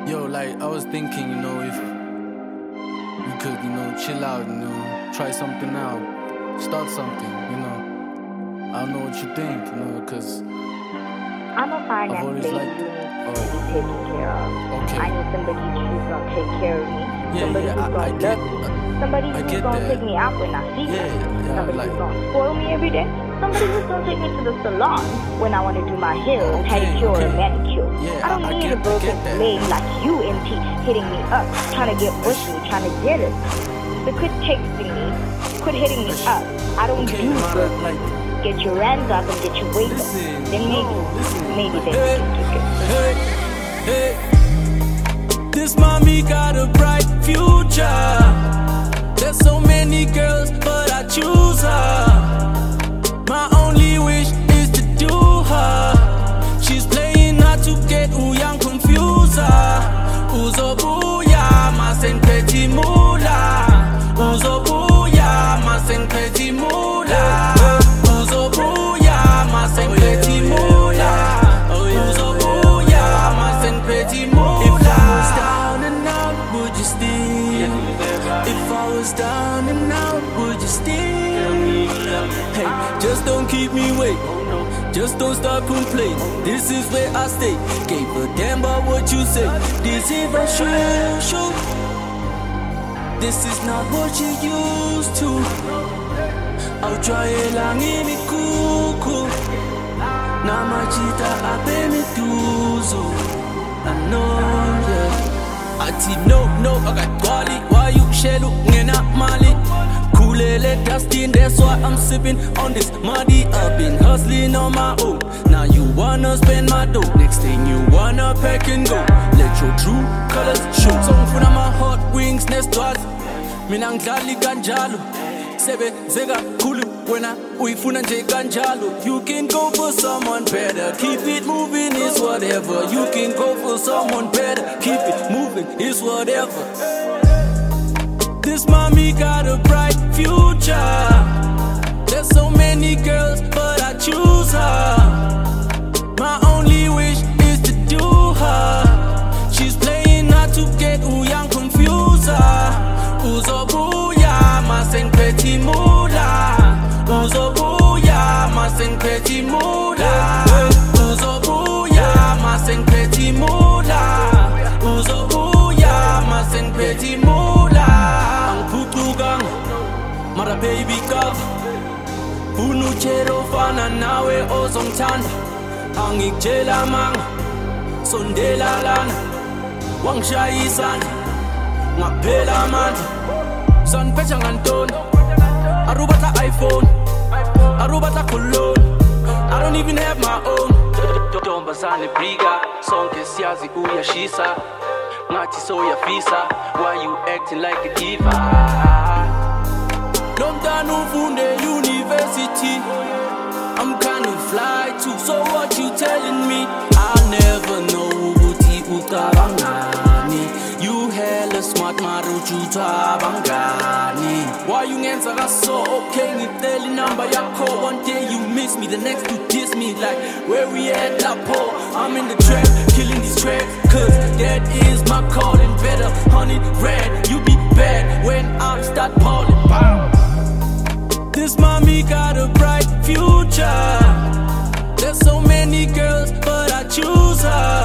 Yo, like, I was thinking, if we could, chill out, try something out, start something, I don't know what you think, because I'm a fine I've always lady liked who needs to be taken care of. Okay. I need somebody who's gonna take care of me. Yeah, Somebody yeah, who's I gonna get- love me. Somebody I who's get gonna that. take me out when I see Yeah, her. yeah, Somebody like- who's gonna spoil me every day. Somebody who's gonna take me to the salon when I want to do my hair, pedicure, okay. and manicure. Yeah, I don't I need get- a I broken get that. leg like you, MT, hitting me up, trying to get bushy, trying to get it. So quit texting me, quit hitting me up. I don't Okay, do Mara, broken. like, Get your hands up and get your weight up. Listen, Then maybe they Hey, can take it. hey, this mommy got a bright future. There's so many girls, but I choose her. My only wish is to do her. She's playing hard to get young confuser. Uzo buya, masen peti mula. Uzo buya, masen peti mula. Uzo buya, masen peti mula. Uzo buya, masen peti mula. If I was down and out, would you stay? If I was down and out, would you stay? Hey, just don't keep me waiting. Just don't start complaining. This is where I stay. Gave a damn about what you say. This is a show. This is not what you used to. I'll try it lang in it cuckoo. Namachita apemi tuzo. I know, yeah. Ati no, I got quality. Why you shell ngena mali? Kulele dustin, that's why I'm sipping on this muddy. I've been hustling on my own. Now you wanna spend my dough. Next thing you wanna pack and go. Let your true colors show. Song for my hot wings, next to us. Mina ngidlali kanjalo. Sebe zega kulu wena uyifuna nje kanjalo. You can go for someone better. Keep it moving is whatever. You can go for someone better. Keep it moving is whatever. This mommy got a bright future. There's so many girls, but I choose her. My only wish is to do her. She's playing hard to get young confuser. Uzo buya, masen peti mula. Uzo buya, masen peti mula. Uzo buya, masen peti mula. Uzo buya, masen peti mula. Ang putugang, mara baby kab. Unu chero fana nawe ozongtanda. Ang ikjela manga, sondela lana. Wang shayisana, ngaphela amandla. Sanpecha ngantoni, arubata iPhone, arubata cologne. I don't even have my own. Tombazane briga, sonke siyazi uyashisa. Ngathi soyafisa, why you acting like a diva? Lomntana ufunde university. I'm kind of fly too, so what you telling me? I'll never know ukuthi ucabangani. You hella smart, maruchu tabangani. Why you ngenza kaso? Okay, ngiteli number yakho. One day you miss me, the next you diss me. Like, where we at, Lapo? I'm in the trap, killing these tracks. Cause that is my calling. Better, honey, red, you be bad when I start calling. This mommy got a bright future. There's so many girls, but I choose her.